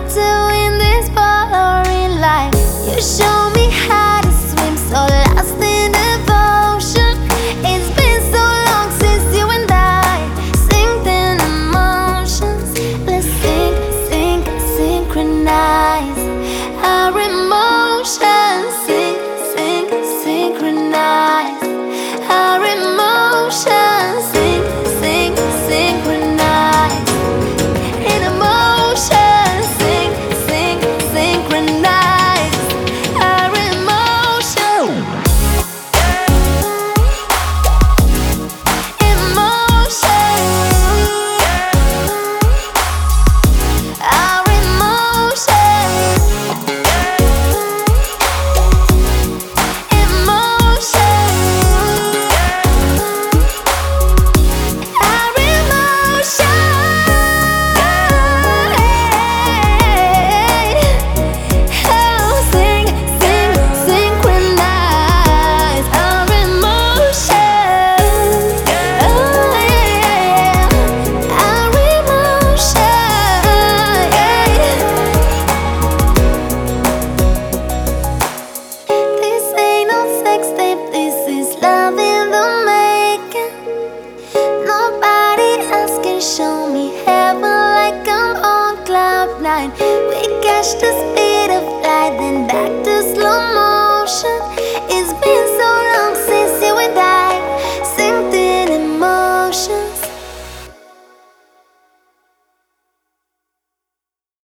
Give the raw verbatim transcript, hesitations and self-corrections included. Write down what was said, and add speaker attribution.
Speaker 1: to in this boring life. You show me how to swim, so lost in devotion. It's been so long since you and I synced in emotions. Let's sync, sync, synchronize our emotions. Sync, sync, synchronize our emotions. Sync, sync, synchronize in emotions. Sync, sync, synchronize our emotions. Emotions. Our emotions. Show me heaven like I'm on cloud nine. We catch the speed